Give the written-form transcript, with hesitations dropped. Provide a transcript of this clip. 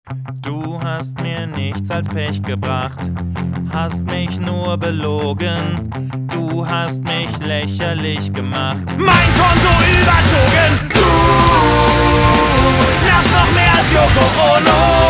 Du hast mir nichts als Pech gebracht, hast mich nur belogen. Du hast mich lächerlich gemacht, mein Konto überzogen. Du lass noch mehr als Yoko Ono.